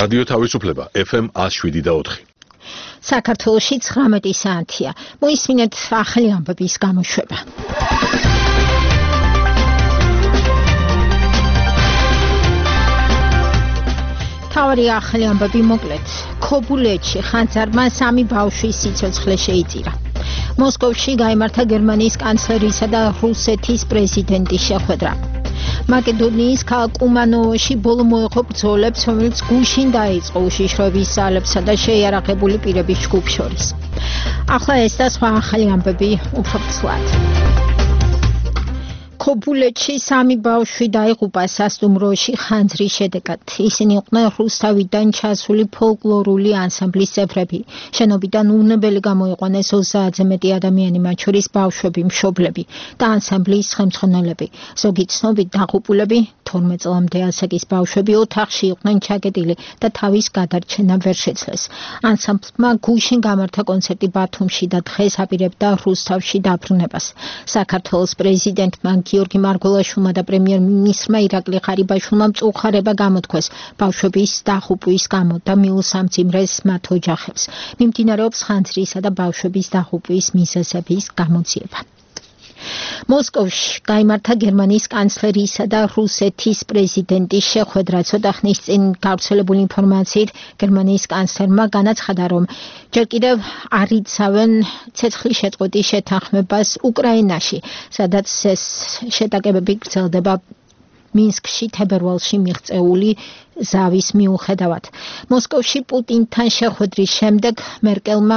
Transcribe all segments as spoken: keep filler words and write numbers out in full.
რადიო თავისუფლება ეფ ემ one oh seven point four. საქართველოში ცხრამეტი საათია. მოისმინეთ ახალი ამბების გამოშვება. თავი ახალი ამბები მოკლედ. ქობულეთში ხანძარმა სამი ბავშვის სიცოცხლე შეიწირა. მოსკოვში გაიმართა გერმანიის კანცლერისა და რუსეთის პრეზიდენტის შეხვედრა. მაკედონიის ქალაქ კუმანოვოში ბოლო მოეყო ბრძოლებს, რომელიც გუშინ დაიწყო უშიშროების ძალებსა და შეიარაღებული პირების ჯგუფს შორის. ახლა ეს და სხვა ახალი ამბები უფრო ცვლად. ქობულეთში სამი ბავშვი დაიღუპა სასტუმროში ხანძრის შედეგად. ისინი იყვნენ რუსთავიდან ჩასული ფოლკლორული ანსამბლის წევრები. შენობიდან უნებელი გამოიყვანეს ოცდაათზე მეტი ადამიანი, მათ შორის ბავშვები, მშობლები და ანსამბლის ხელმძღვანელები. ზოგი ცნობით დაღუპულები თორმეტ წლამდე ასაკის ბავშვები ოთახში იყვნენ ჩაკეტილი და თავის გადარჩენა ვერ შეძლეს. ანსამბლმა გუშინ გამართა კონცერტი ბათუმში და დღეს აპირებდა რუსთავში დაბრუნებას. საქართველოს პრეზიდენტმა გიორგი მარგველაშვილმა და პრემიერ-მინისტრმა ირაკლი ღარიბაშვილმა მწუხარება გამოთქვეს ბავშვების დაღუპვის გამო და მიუსამძიმრეს მათ ოჯახებს. მიმდინარეობს ხანძრისა და ბავშვების დაღუპვის მიზეზების გამოძიება. მოსკოვში გაიმართა გერმანიის კანცლერისა და რუსეთის პრეზიდენტის შეხვედრა. ცოტა ხნის წინ გავრცელებული ინფორმაციით გერმანიის კანცლერმა განაცხადა, რომ ჯერ კიდევ არ იცავენ ცეცხლის შეწყვეტის შეთანხმებას უკრაინაში, სადაც ეს შეტაკებები გრძელდება მინსკში თებერვალში მიღწეული ზავის მიუხედავად. მოსკოვში პუტინთან შეხვედრის შემდეგ მერკელმა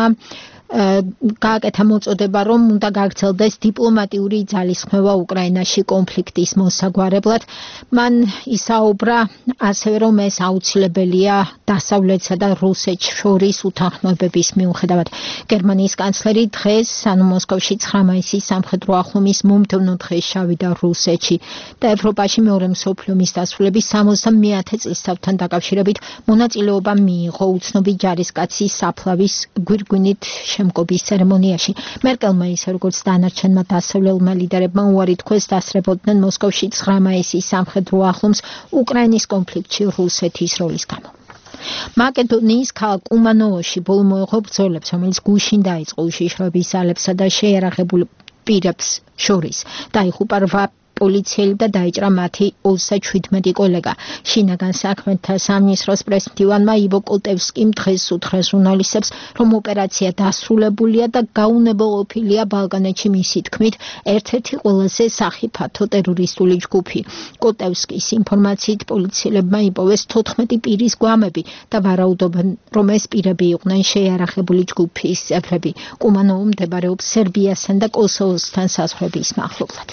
გააკეთა მოწოდება, რომ უნდა გაგრძელდეს დიპლომატიური ძალისხმევა უკრაინაში კონფლიქტის მოსაგვარებლად. მან ისაუბრა ასევე, რომ ეს აუცილებელია დასავლეთსა და რუსეთს შორის უთანხმოებების მიუხედავად. გერმანიის კანცლერი დღეს, ანუ მოსკოვში ცხრა მაისის სამხედრო ახლომის მომდევნო დღეს შავიდა რუსეთში და ევროპაში მეორე მსოფლიო ომის დასრულების სამოცდამეათე წლისთავთან დაკავშირებით მონაწილეობა მიიღო უცნობი ჯარისკაცის საფლავის გვირგვინით შემკობის ცერემონიაში. მერკელმა ისე როგორც დანარჩენმა დასავლელმა ლიდერებმა უარი თქვეს დასწრებოდნენ მოსკოვში ცხრა მაისის სამხედრო ახლომს უკრაინის კონფლიქტში რუსეთის როლის გამო. მაკედონიის ქალაქ კუმანოვოში ბოლო მოეყო ბრძოლებს, რომელიც გუშინ დაიწყო უშიშროების ძალებსა და შეიარაღებულ პირებს შორის. დაიღუპა რვა პოლიციელი და დაიჭრა მათი ოცდაჩვიდმეტი კოლეგა. შინაგან საქმეთა სამინისტროს პრესმდივანმა ივო კოტევსკიმ დღეს უთხრა ჟურნალისტებს, რომ ოპერაცია დასრულებულია და გაუნებელყოფილია ბალკანეთში მისი თქმით ერთ-ერთი ყველაზე სახიფათო ტერორისტული ჯგუფი. კოტევსკის ინფორმაციით პოლიციელებმა იპოვეს თოთხმეტი პირის გვამები და ვარაუდობენ, რომ ეს პირები იყვნენ შეიარაღებული ჯგუფის წევრები. კუმანოვო მდებარეობს სერბიასთან და კოსოვოსთან საზღვრების მახლობლად.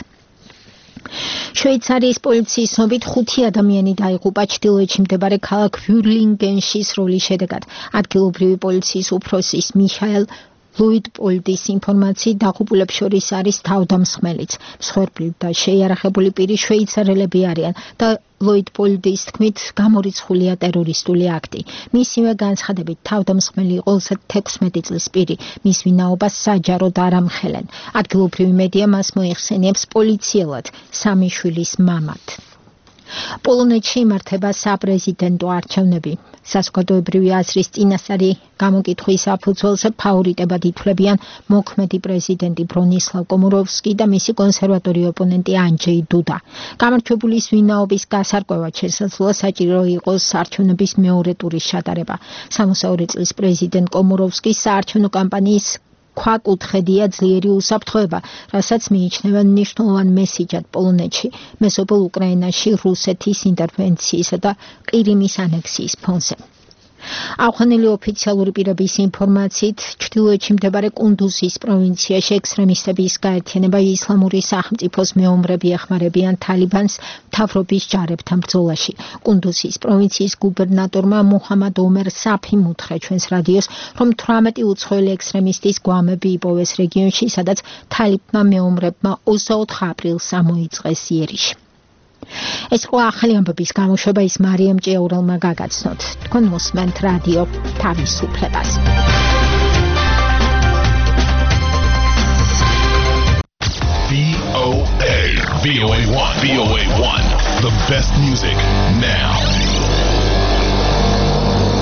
შვეიცარიის პოლიციის ცნობით ხუთი ადამიანი დაიღუპა ჩრდილოეთში მდებარე ქალაქ ვიურლინგენში სროლის შედეგად. ადგილობრივი პოლიციის უფროსის მიხაელ ლუიტპოლდის ინფორმაციით დაღუპულებს შორის არის თავდამსხმელიც. მსხვერპლი და შეიარაღებული პირი შვეიცარელები არიან და ლუიტპოლდის თქმით გამორიცხულია ტერორისტული აქტი. მისივე განცხადებით თავდამსხმელი იყო თექვსმეტი წლის პირი, მის ვინაობას საჯაროდ არ ამხელენ. ადგილობრივი მედია მას მოიხსენიებს პოლიციელად, სამი შვილის მამად. პოლონეთში იმართება საპრეზიდენტო არჩევნები. საზოგადოებრივი აზრის წინასწარი გამოკითხვის საფუძველზე ფავორიტებად ითვლებიან მოქმედი პრეზიდენტი ბრონისლავ კომოროვსკი და მისი კონსერვატორი ოპონენტი ანჯეი დუდა. გამარჯვებულის ვინაობის გასარკვევად შესაძლოა საჭირო იყოს არჩევნების მეორე ტურის ჩატარება. სამოცდაორი წლის პრეზიდენტ კომოროვსკის საარჩევნო კამპანიის ქვაკუთხედია ძლიერი უსაფრთხოება, რასაც მიიჩნევენ მნიშვნელოვან მესიჯად პოლონეთში, მეზობელ უკრაინაში რუსეთის ინტერვენციისა და ყირიმის ანექსიის ფონზე. აღხსნილი ოფიციალური პირების ინფორმაციით, ჩრდილოეთში მდებარე კუნდუზის პროვინციაში ექსტრემისტების გაერთიანება ისლამური სახელმწიფოს მეომრები ეხმარებიან თალიბანს მთავრობის ჯარებთან ბრძოლაში. კუნდუზის პროვინციის გუბერნატორმა მუჰამად ომერ საფიმ უთხრა ჩვენს რადიოს, რომ თვრამეტი უცხოელი ექსტრემისტის გვამები იპოვეს რეგიონში, სადაც თალიბმა მეომრებმა ოცდაოთხ აპრილს ამოიწყეს იერიში. ეს იყო ახალი ამბების გამოშვება, ის მარიამ ჭიაურელმა გაგაცნოთ. თქვენ მოსმენთ რადიო თავისუფლებას. V O A V O A one V O A one The best music now.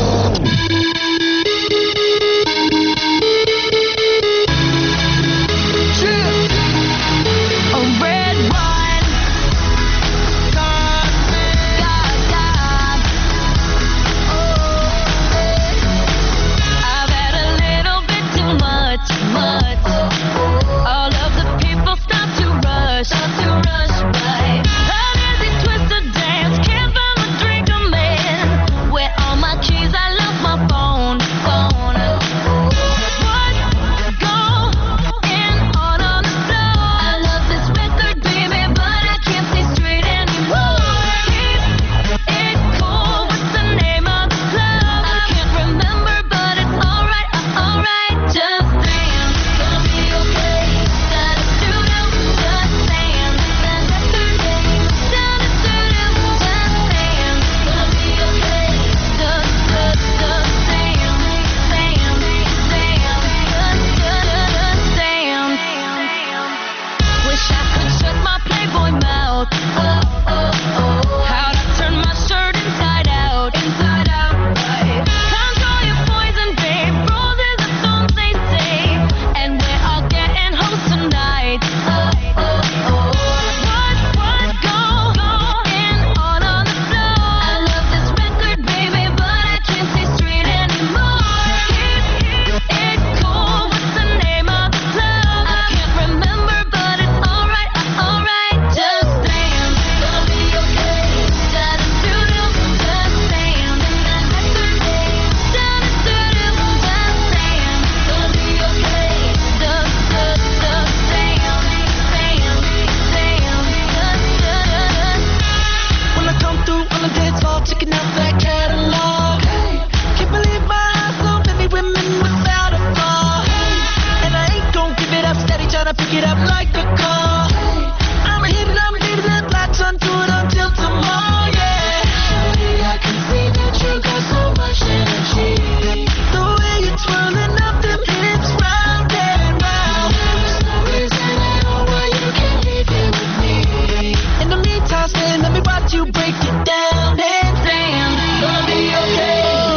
I pick it up like a call. I'ma hit it, I'ma hit it, let latch onto it until tomorrow, yeah. Shawty, I can see that you got so much energy. The way you're twirling up them hips round and round. There's no reason at all why you can't leave here with me. In the meantime, stay, let me watch you break it down. And damn, gonna be okay.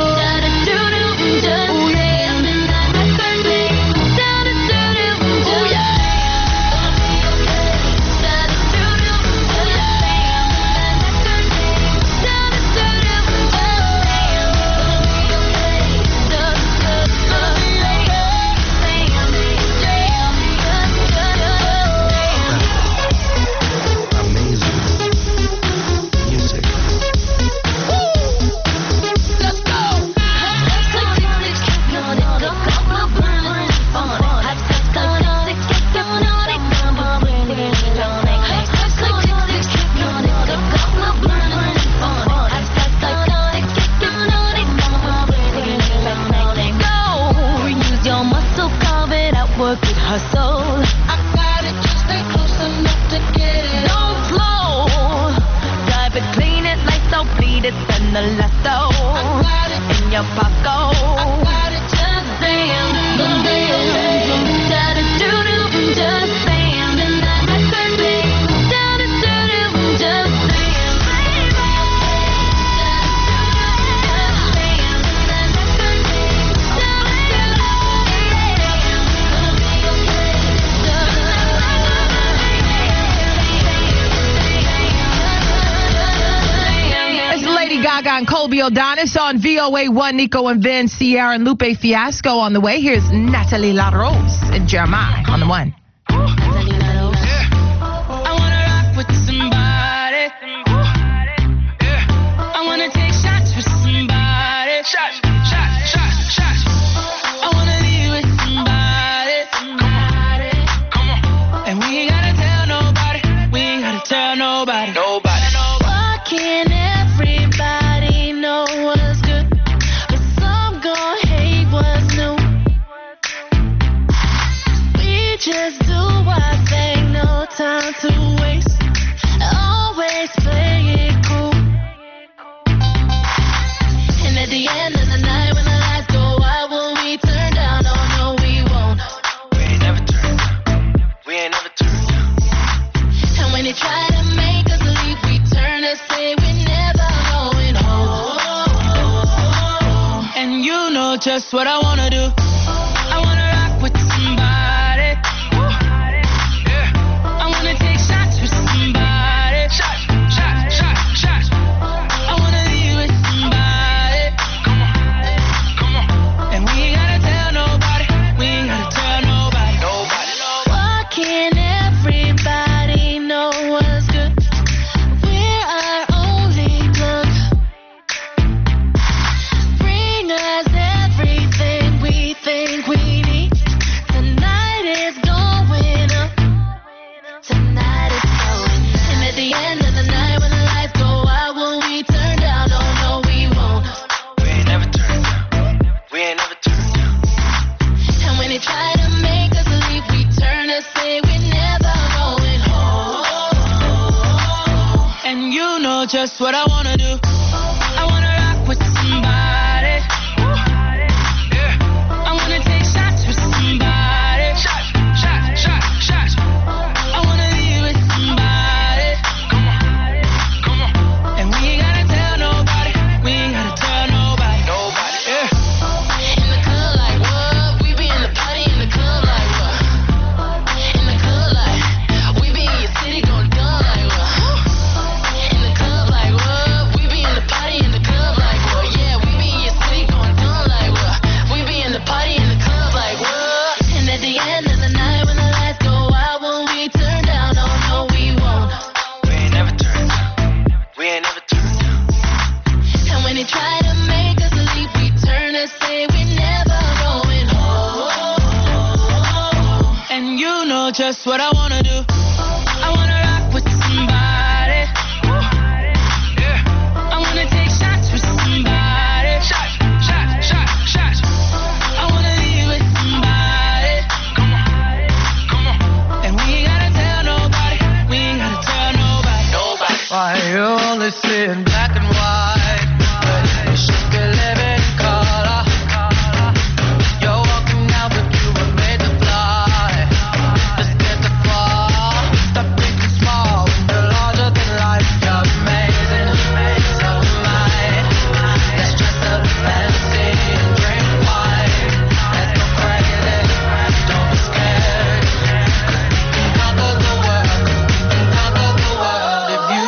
Work it, hustle. I got it, just stay close enough to get it. Don't flow. Drive it, clean it, lights out, bleed it, send the lasso. I got it in your pocket. I got it, just damn, don't damn. Da da do do, just damn. And I like her name. Da da do do, just damn, baby. Gaga and Colby O'Donis on V O A one. Nico and Vin, Sierra and Lupe Fiasco on the way. Here's Natalie La Rose and Jeremiah on the one. Natalie La Rose. Yeah. I wanna rock with somebody. Yeah. I wanna take shots with somebody. Shots, shots, shots, shots. I wanna be with somebody. Somebody. Come on. And we ain't gotta tell nobody. We ain't gotta tell nobody. Nobody. Why can't everybody know what's good, but some gon' hate what's new? We just do our thing, no time to waste. Always play it cool. And at the end of the night, when the lights go out, will we turn down? Oh no, we won't. We ain't never turned down. We ain't never turned down. And when they try to make us leave, we turn and say we're never going home. And you know just what I wanna do. I wanna rock with somebody. Yeah. I wanna take shots with somebody. Shots, shots, shots, shots. I wanna be with somebody. Come on, come on. And we ain't gotta tell nobody. We ain't gotta tell nobody. Nobody. Why can't everybody know what's good? We're our only plug. Bring us everything we think we need. Tonight is going up. Tonight is going up. And at the end of the night, when the lights go out, will we turn down? Oh no, we won't. We ain't never turned down. We ain't never turned down. And when they try to make us leave, we turn and say we're never going home. And you know just what I wanna do. I wanna rock with somebody. Yeah. I wanna take shots with somebody. Shots, shots, shots, shots. I wanna be with somebody. Come on, come on. And we ain't gotta tell nobody. We ain't gotta tell nobody. Nobody. Yeah. In the club like what? We be in the party in the club like what? In the club like we be in your city going dumb like what? In the club like what? We be in the party in the club like what? Yeah, we be in your city going dumb like what? We be in the party in the club like what? And at the end of the night, when the lights go out, will we turn down? Oh no, we won't. We ain't never turned down. We ain't never turned down. And when they try to make us leave, we turn and say we're never going home. And you know just what I wanna do. I wanna rock with somebody. Yeah. I wanna take shots with somebody. Shots, shots, shots, shots. I wanna be with somebody. Come on, come on. only see in black and white, but you should be living in color. You're walking out, but you were made to fly. Just get to fall. Stop thinking small when you're larger than life. You're amazing, so am I. Let's dress up fancy and drink wine. Let's go crazy, don't be scared. 'Cause we can conquer the world, 'cause we can conquer the world if you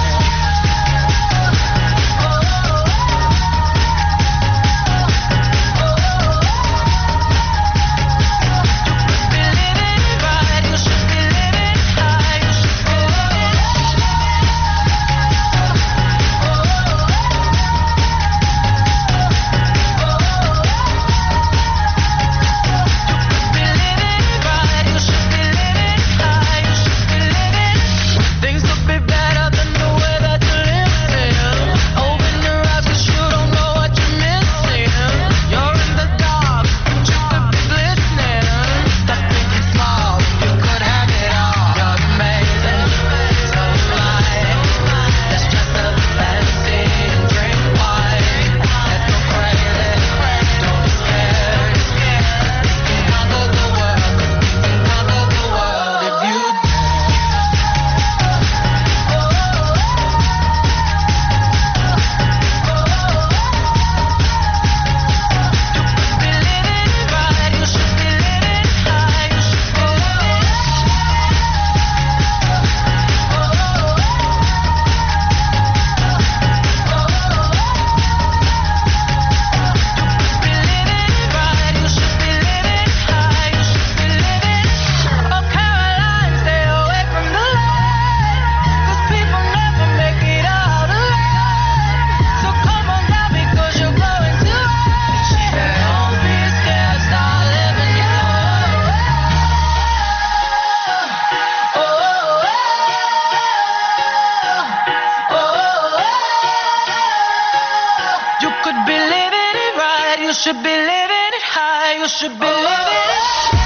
should be living it high, you should be living it.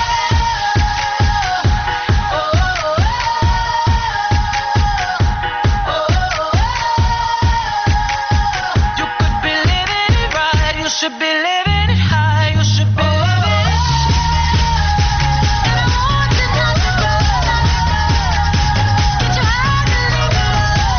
You could be living it right, you should be living it high, you should be living it. And I want you not to go. Get your heart to leave it.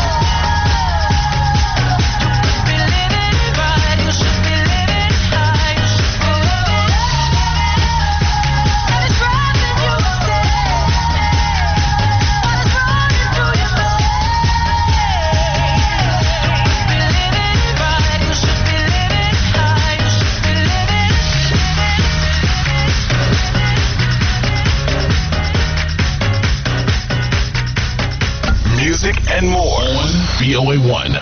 You could be living it right, you should be living it high, you should be living it. And it's driving you insane. What is running through your be living it right, you should be living it high, you should be living it. Music and more on V O A one.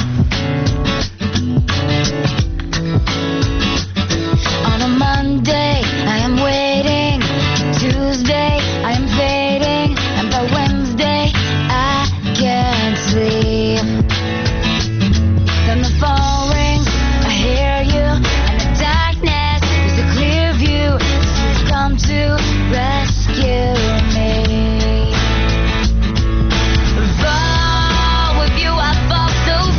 On a Monday, I am waiting. Tuesday, I am fading. And by Wednesday, I can't sleep. Then the phone rings, I hear you. And the darkness is a clear view. You've come to rescue me. Fall with you, I fall so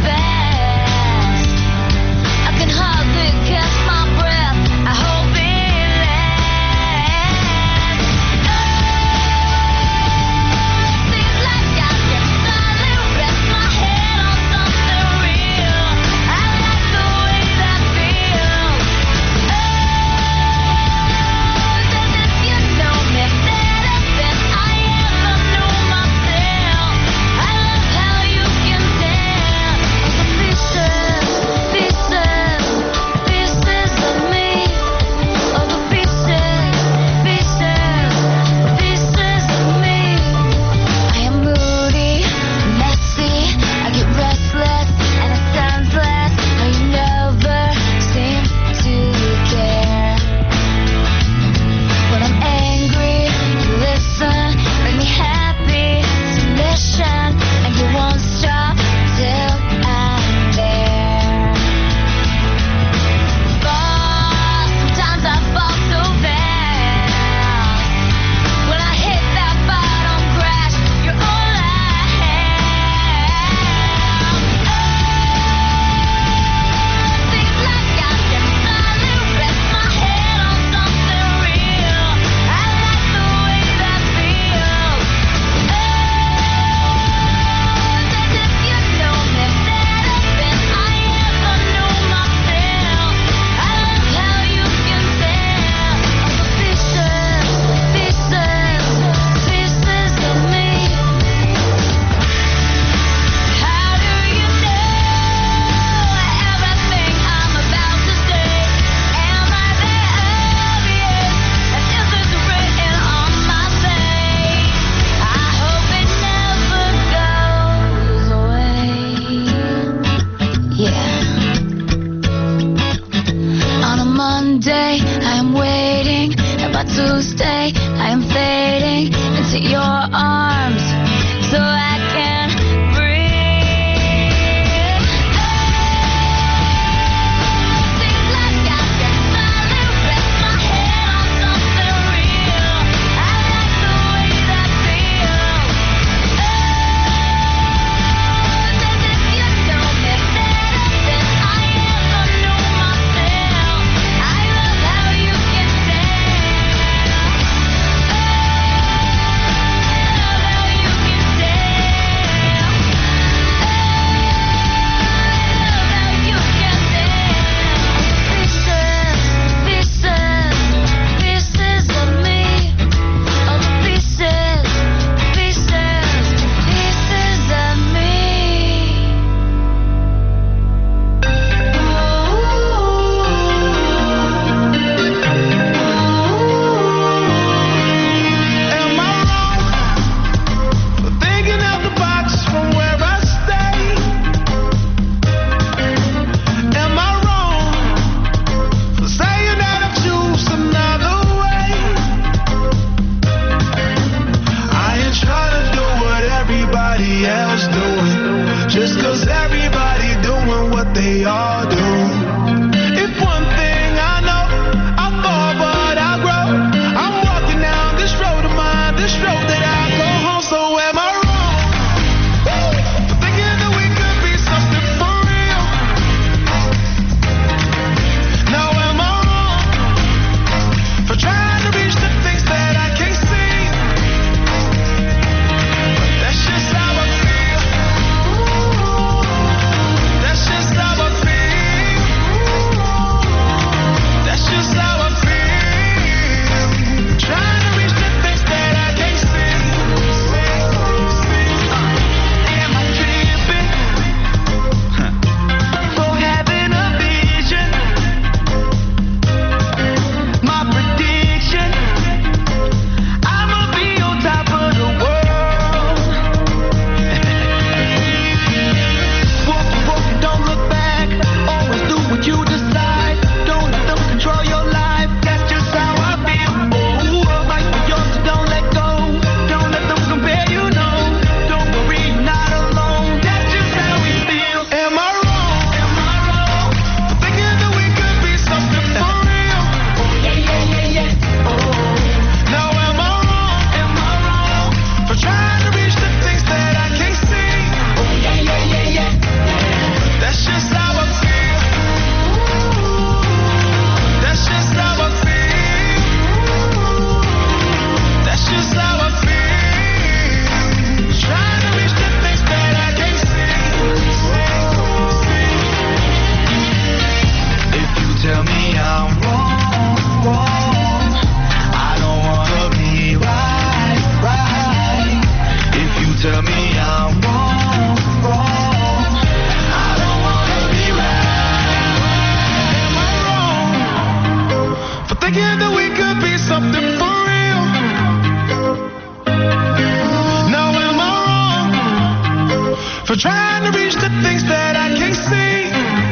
trying to reach the things that I can't see.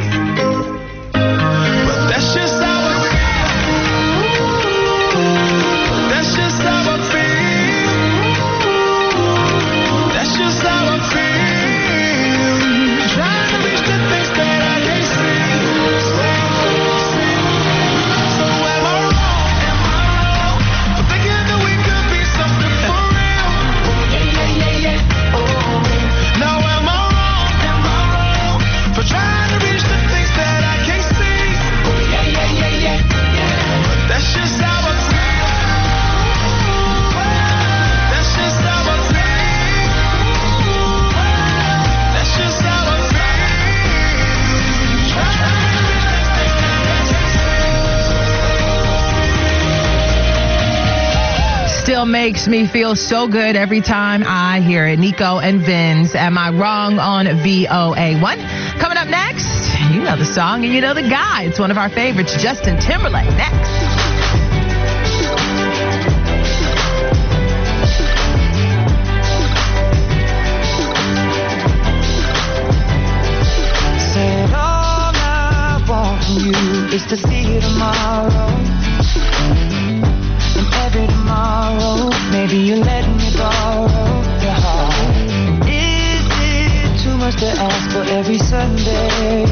But that's just how I feel. That's just how I feel. That's just how I feel. Trying to reach the things that I can't see. So am I wrong? Am I wrong for thinking that we could be something for real? Yeah, yeah, yeah, yeah. Oh. Now am I wrong? Am I wrong for trying to reach the things that I can't see? Oh yeah, yeah, yeah, yeah, yeah. But that's just how I feel. That's just how I feel. That's just how I feel. Trying to reach the things that I can't see. Still makes me feel so good every time I hear it. Nico and Vinz, Am I Wrong on V O A one. Coming up next, you know the song and you know the guy. It's one of our favorites, Justin Timberlake. Next. Said all I want from you is to see you tomorrow. And every tomorrow, maybe you let me borrow your heart. Is it too much to ask for every Sunday?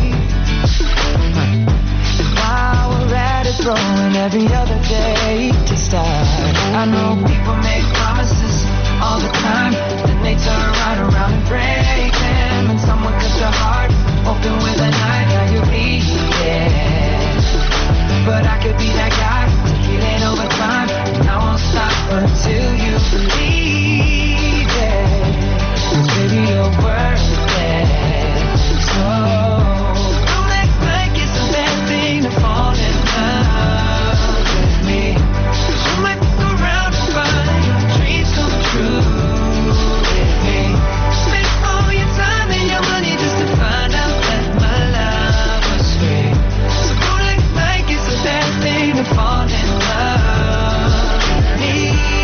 And while we're at it, throwing every other day to start. I know people make promises all the time, then they turn right around and break them. And someone cuts your heart open with a knife, now you bleed, yeah. But I could be that guy to heal it over time, and I won't stop until you believe it. 'Cause baby, you're worth it. So don't act like it's a bad thing to fall in love with me. 'Cause you might look around and find your dreams come true with me. Spend all your time and your money just to find out that my love was free. So don't act like it's a bad thing to fall in love with me.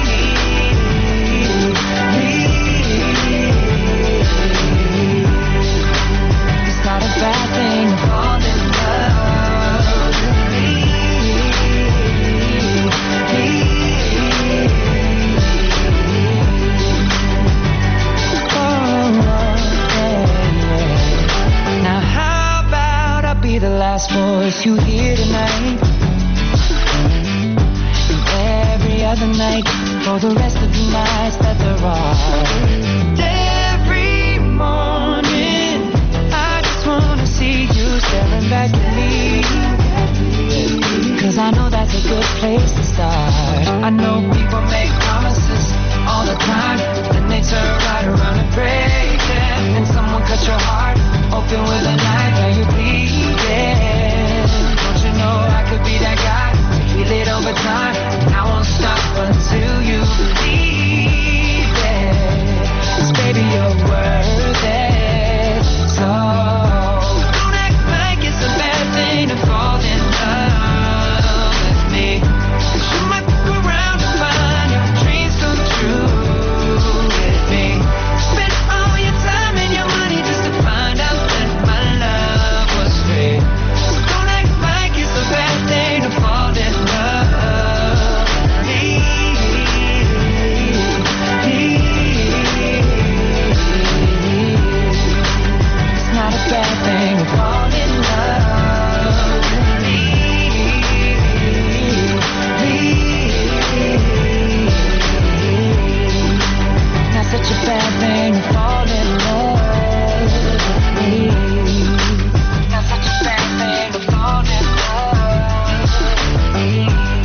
It's not a bad thing to fall in love with me. Oh, yeah, yeah. Now how about I be the last voice you hear tonight? And every other night for the rest of the nights that there are. Every morning I just wanna see you staring back at me. 'Cause I know that's a good place to start. I know people make promises all the time, then they turn right around and break them. And someone cut your heart open with a knife, now you bleed, yeah. Don't you know I could be that guy to heal it over time, and I won't stop until you believe it. 'Cause baby, you're worth it. So don't act like it's a bad thing to fall in love with me. 'Cause you might look around and find your dreams come true with me. Spend all your time and your money just to find out that my love was free. So don't act like it's a bad thing to fall in love with me. It's not a bad thing to fall in love with me. Not such a bad thing to fall in love with me. Not such a bad thing to fall in love with me.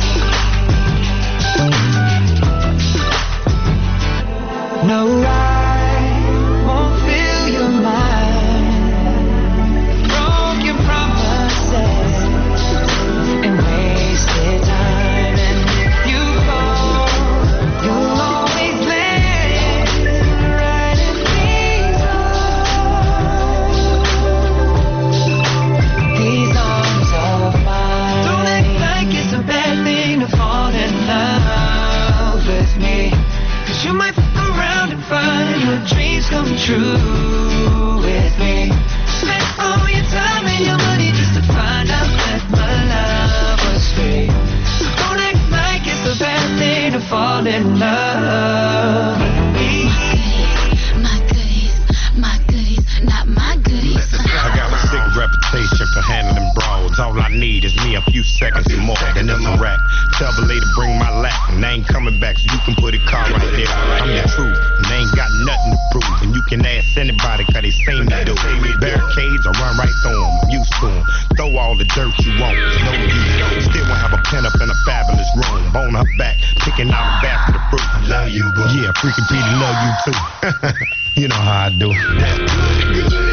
No, I won't fill your mind. Broken promises and wasted time. And if you fall, you'll always land right in these arms. These arms of mine. Don't act like it's a bad thing to fall in love with me. 'Cause you might fuck around and find your dreams come true and they ain't got nothing to prove. And you can ask anybody, cause they seen me do. Barricades, I run right through them, I'm used to them. Throw all the dirt you want, it's no use. Still won't have a pen up in a fabulous room. Bone her back, picking out a basket of fruit. I love you, boo. Yeah, freaking Petey love you too. You know how I do. That's good, good.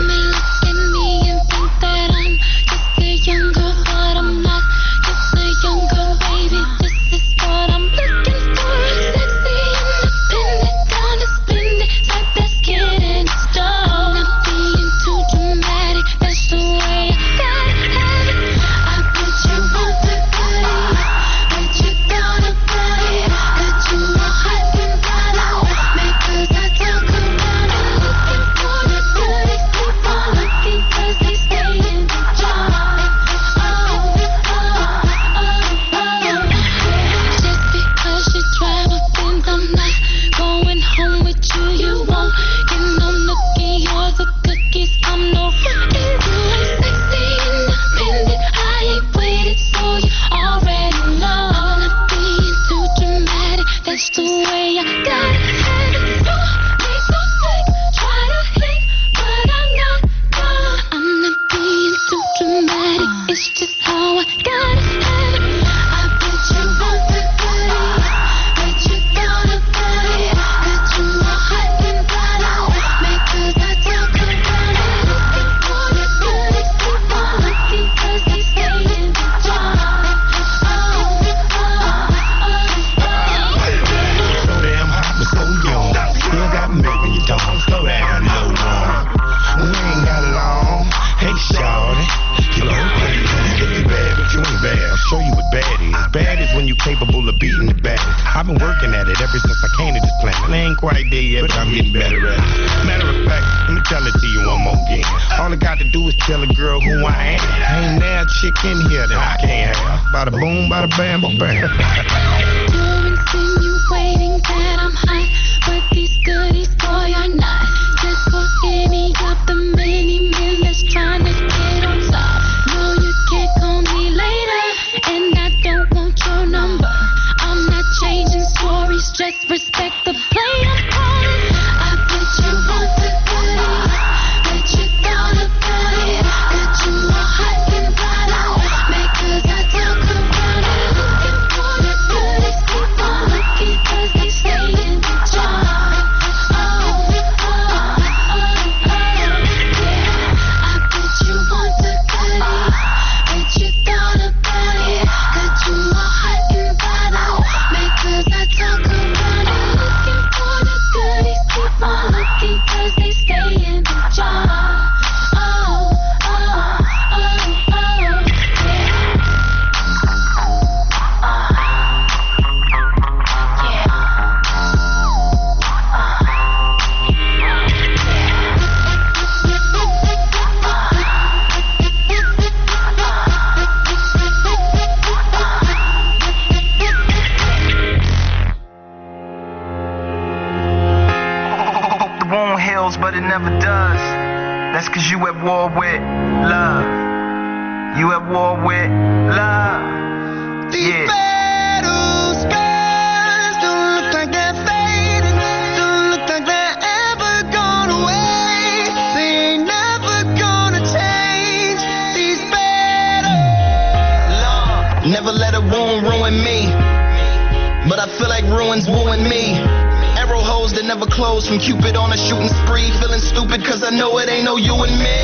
From Cupid on a shooting spree, feeling stupid cause I know it ain't no you and me.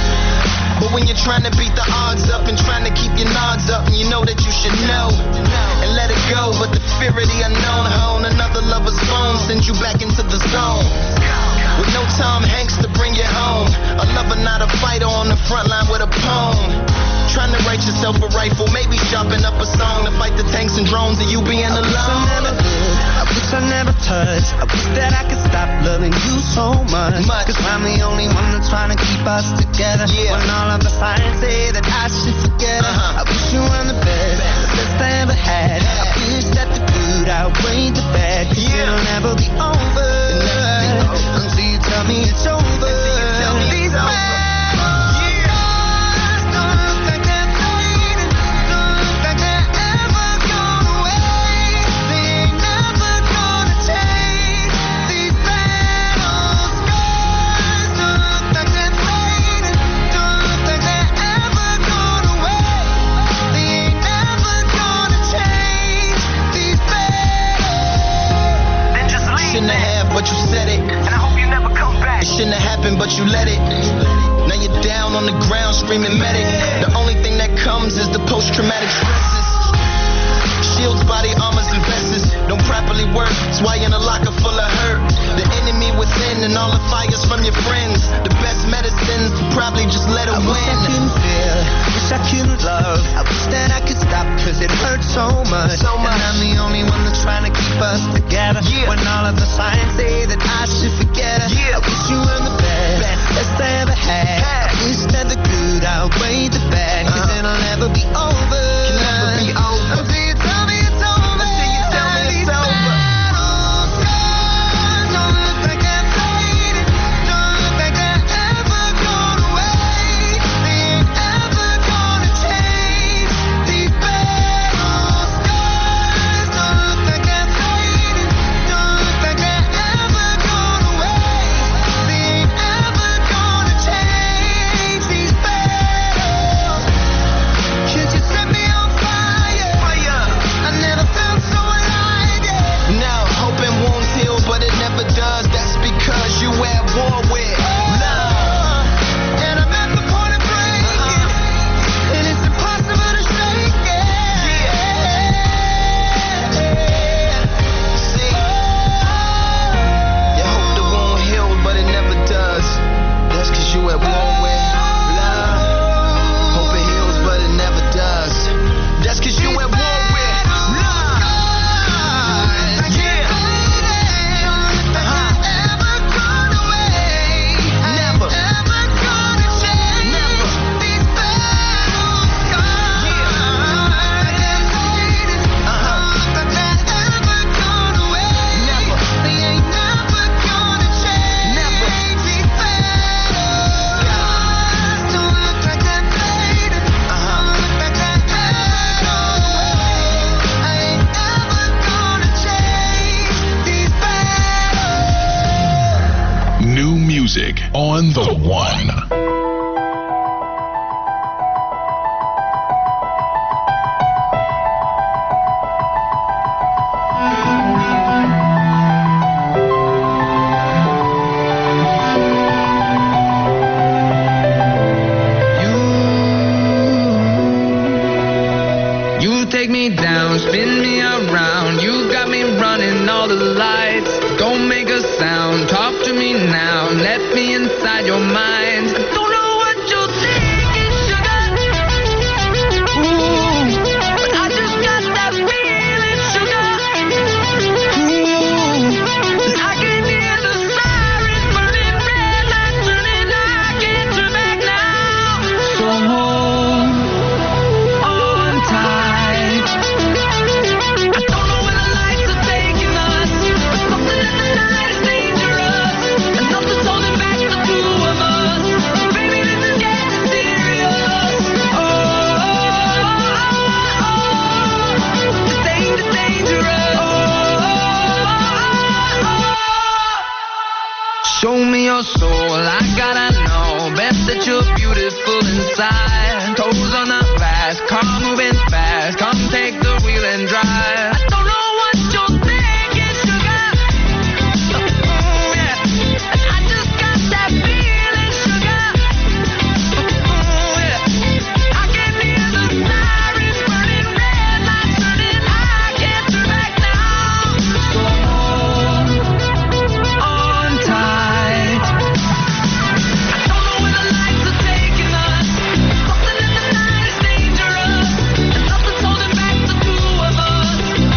But when you're trying to beat the odds up and trying to keep your nods up, and you know that you should know and let it go, but the fear of the unknown, hone another lover's phone sends you back into the zone. With no Tom Hanks to bring you home, a lover not a fighter on the front line with a poem. Trying to write yourself a rifle, maybe sharpen up a song to fight the tanks and drones of you being alone. I wish I never touched. I wish that I could stop loving you so much. much. Cause I'm the only one that's trying to keep us together. Yeah. When all of the signs say that I should forget her. Uh-huh. I wish you were the best, the best I ever had. I wish that the good outweighed the bad. Cause yeah. it'll never be over until you tell me it's over. Until you tell me it's over. and I hope you never come back. It shouldn't have happened, but you let it. Now you're down on the ground screaming medic. The only thing that comes is the post-traumatic stresses. Shields, body armors, and vests don't properly work. That's why you're in a locker full of hurt. The enemy within and all the fires from your friends. The best medicines probably just let them I wish win. I couldn't feel, wish I couldn't love. I wish that I could stop, cause it hurts so much. So much. And I'm the only one that's trying to keep us together. Yeah. When all of the signs say that I should forget her. Yeah. I wish you were the best, Best. best I ever had. Had. I wish that the good outweighed the bad, cause Uh-huh. it'll never be over. Can never be over. Until you tell me it's over. Until you tell me it's These over. battle scars don't look like they're fading. Don't look like they're ever gone away. They ain't ever gonna change. These battle scars don't look like they're fading. Don't look like they're ever gone away. They ain't ever gonna change. These battles. Can't you set me on fire? Fire. I never felt so alive, yeah. Now, hoping won't heal, but it never does. That's because you at war with love. And I'm at the point of breaking, and it's impossible to shake it. See, you hope the wound healed, but it never does. That's cause you at war with love. Hope it heals, but it never does. That's cause you at war with love. Yeah. Uh-huh. Ever gone away. Never. Ever gonna change. Never. These battle scars. They're fading. Uh-huh. But they're ever gone away. Never. They ain't never gonna change. Never. These battle scars don't look like they're fading. Uh-huh. Don't look like they're ever gone away. I ain't ever gonna change. These battles. New music on the one. You take me down, spin me around. You got me running all the lights. Don't make a sound. Talk to me now. Let me inside your mind. I don't know what you're thinking, sugar. Ooh, but I just got that feeling, sugar. Ooh, I can hear the sirens burning, red lights turning. I can't turn back now. So hold on tight. I don't know where the lights are taking us, but something in the night is dangerous, and nothing's holding back the two of us. Baby, this is getting serious. Oh, oh, oh, oh. This ain't dangerous. Oh, oh, oh. Show me your soul, I gotta know. Best that you're beautiful inside. Toes on the glass, car moving fast. Come take the wheel and drive. I don't know what you're thinking, sugar. Ooh, yeah. And I just got that feeling, sugar. Ooh, yeah. I can hear the sirens burning, red lights turning. I can't turn back now. So hold on tight. I don't know where the lights are taking us, but something in the night is dangerous, and nothing's holding back the two of us.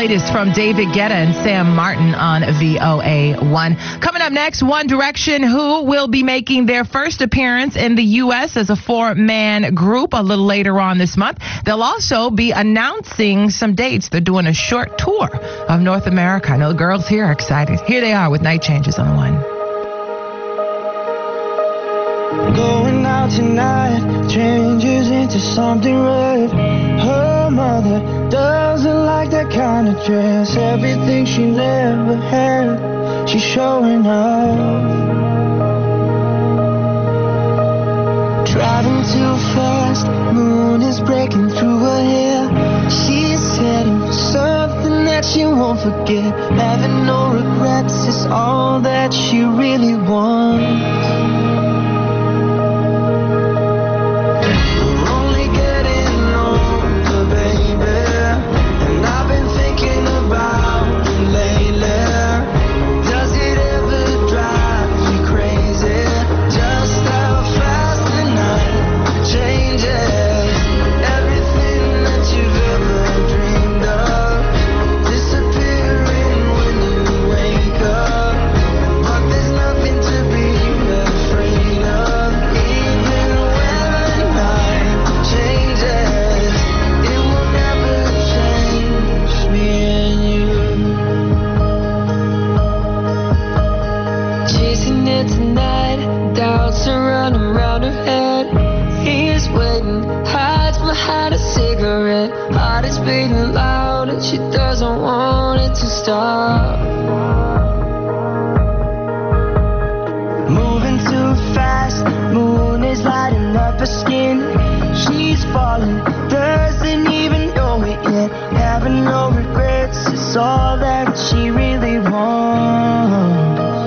latest from David Guetta and Sam Martin on V O A one. Coming up next, One Direction, who will be making their first appearance in the U S as a four-man group a little later on this month. They'll also be announcing some dates. They're doing a short tour of North America. I know the girls here are excited. Here they are with Night Changes on the One. Going out tonight changes into something red. Her mother doesn't like that kind of dress. Everything she never had, she's showing off. Driving too fast, moon is breaking through her hair. She's heading for something that she won't forget. Having no regrets is all that she really wants. She doesn't want it to stop. Moving too fast, moon is lighting up her skin. She's falling, doesn't even know it yet. Having no regrets is all that she really wants.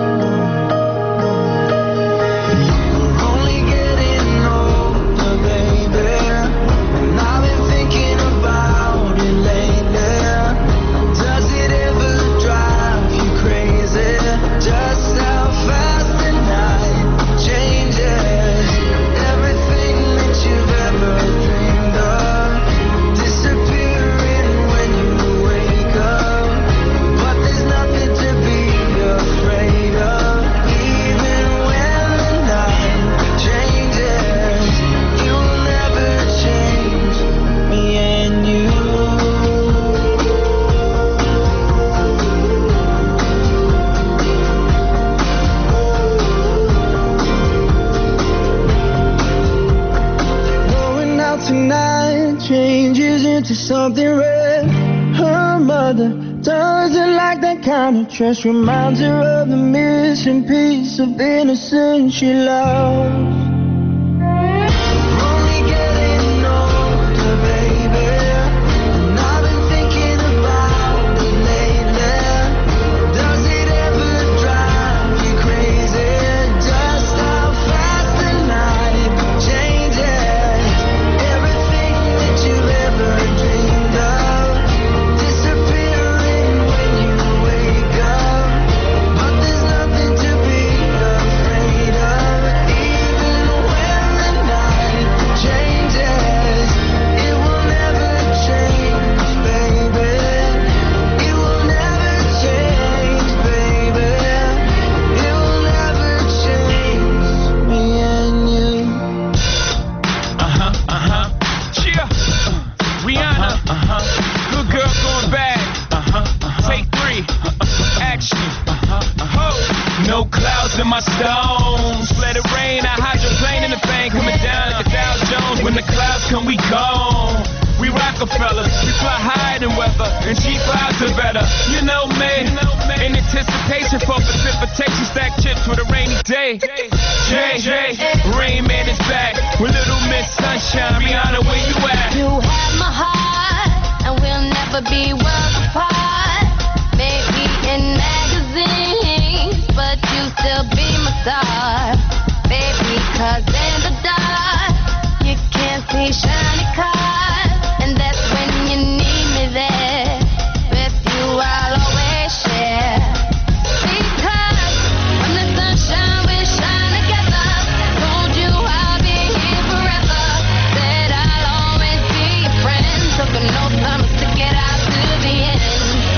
To something red. Her mother doesn't like that kind of dress. Reminds her of the missing piece of innocence she loves. In my stones, let it rain. I hydroplane in the thing coming down like a Dow Jones. When the clouds come, we gone. We Rockefellers, we fly higher than weather, and cheap clouds are better. You know me, in anticipation for precipitation, stack chips with a rainy day. Jay, Jay, Rain Man is back with Little Miss Sunshine. Rihanna, where you at? You have my heart, and we'll never be worlds apart. Maybe in magazines, but you still be my star, baby, 'cause in the dark, you can't see shiny cars, and that's when you need me there, with you I'll always share, because when the sunshine we shine together, told you I'll be here forever, said I'll always be your friend, took an oath, promise to get out to the end.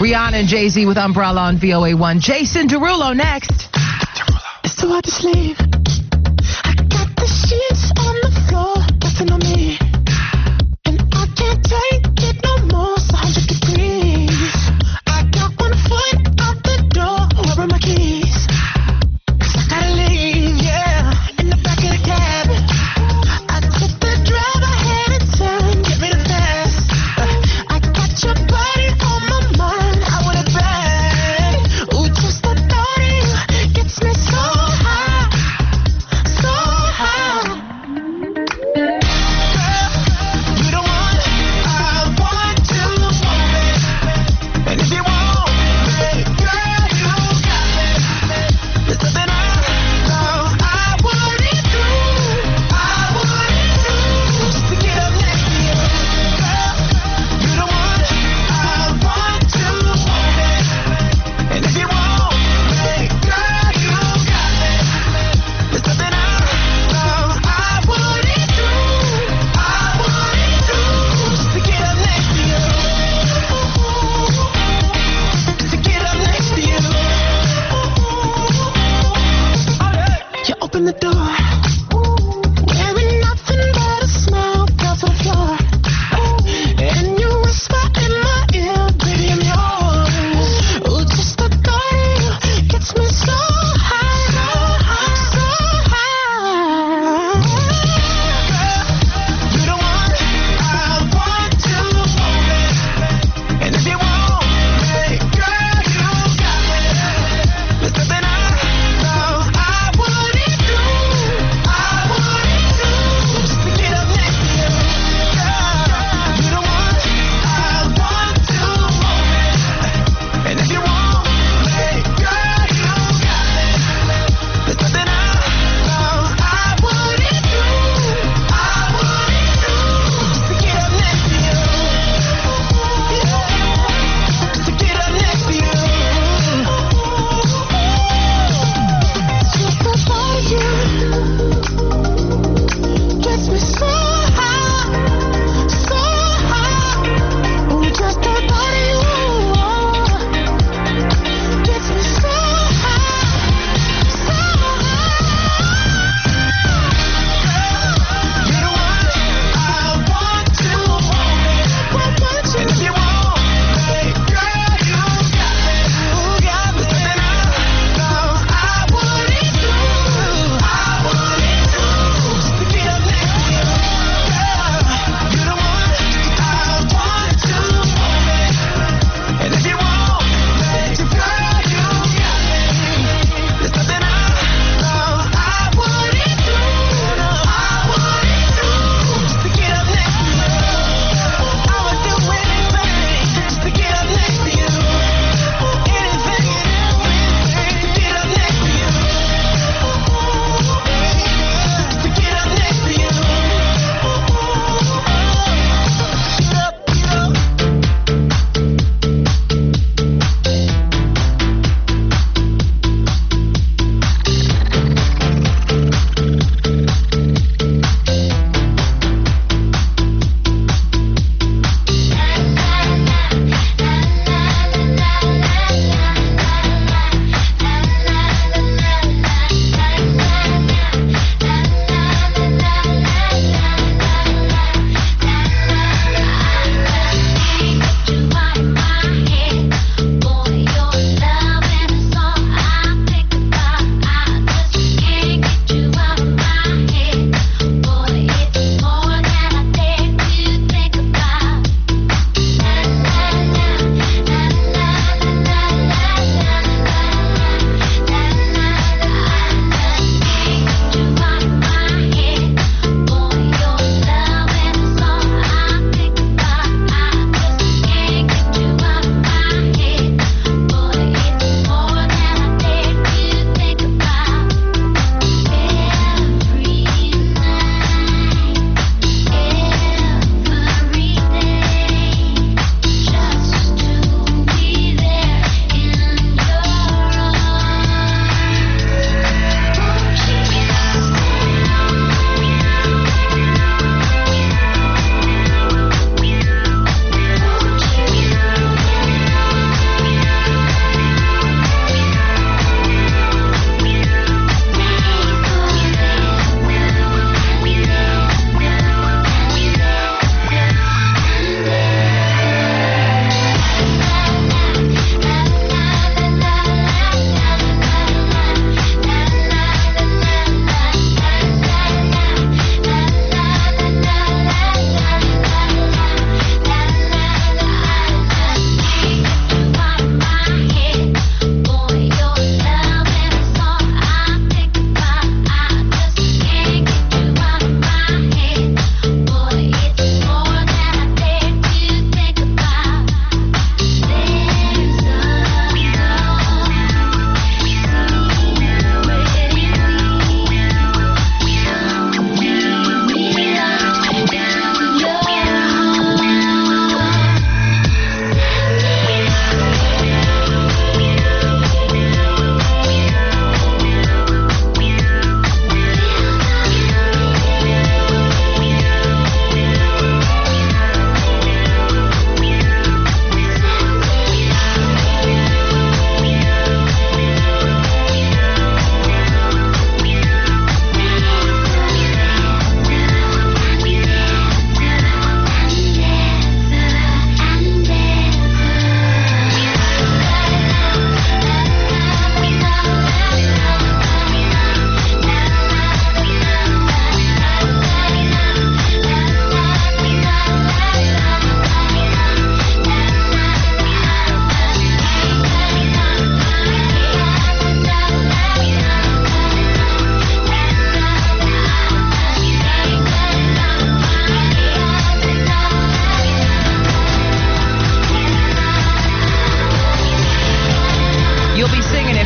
Rihanna and Jay-Z with Umbrella on V O A one. Jason Derulo next. It's too hard to sleep. I got the sheets on the floor, nothing on me. And I can't take it no more, it's one hundred degrees. I got one foot out the door, where are my keys? 'Cause I gotta leave, yeah, in the back of the cab. I took the drive, I had a turn, get me the fast. I got your body on my mind, I want it bad. Ooh, just the thought of you gets me so high.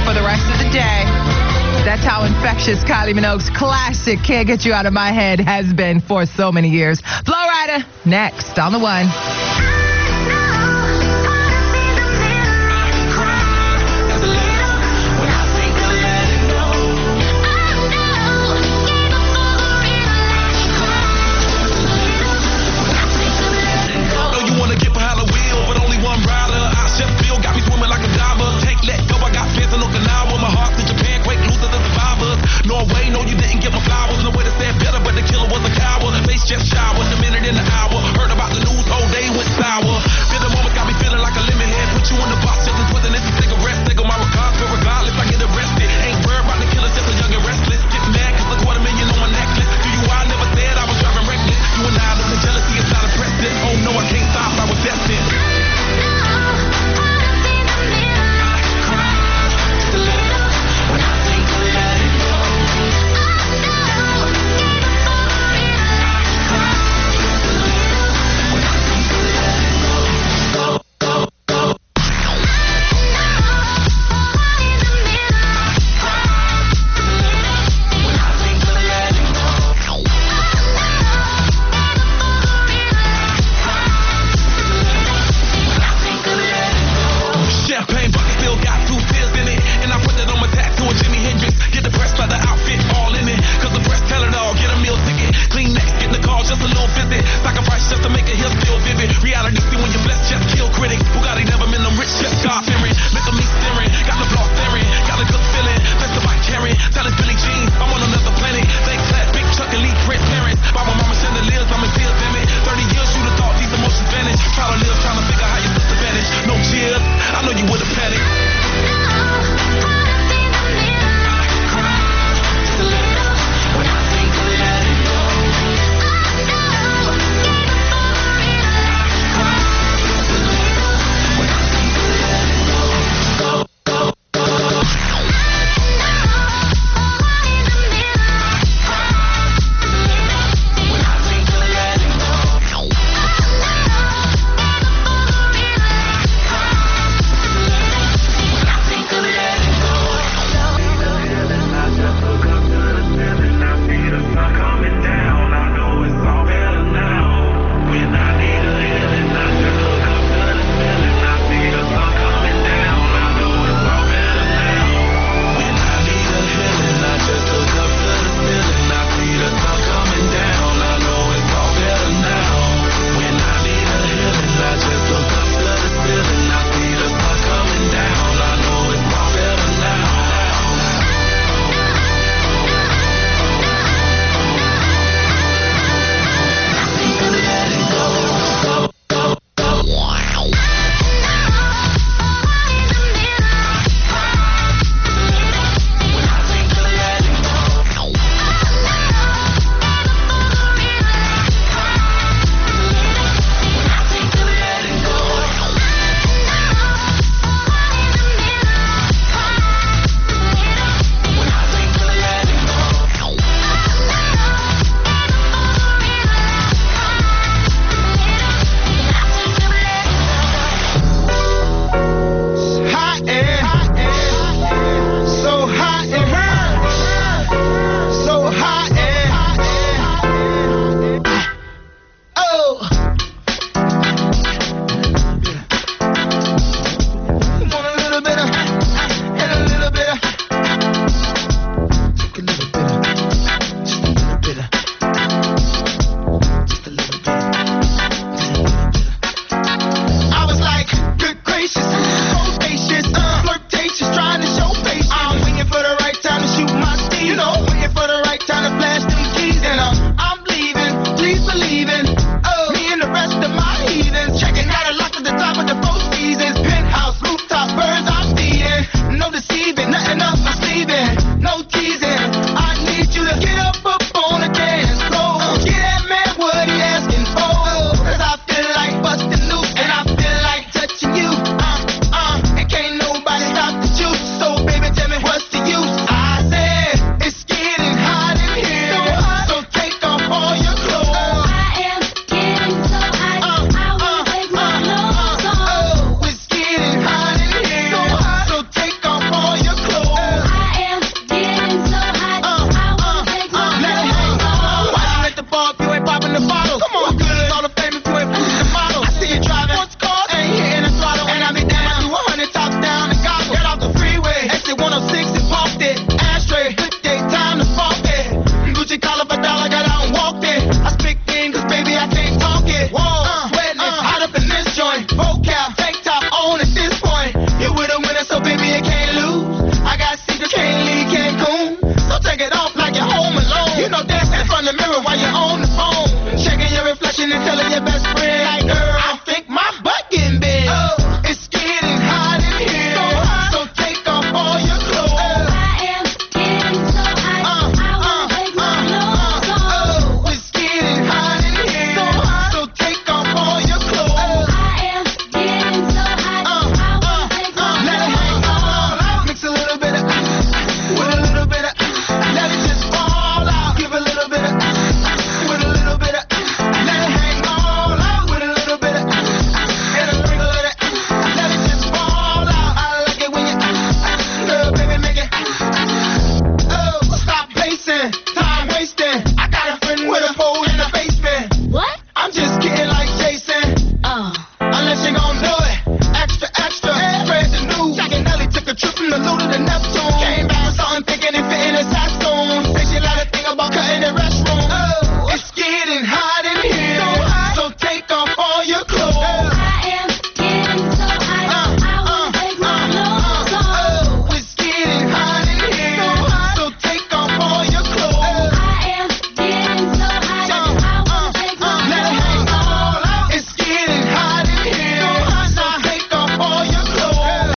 for the rest of the day. That's how infectious Kylie Minogue's classic Can't Get You Out of My Head has been for so many years. Flow Rider, next on the one.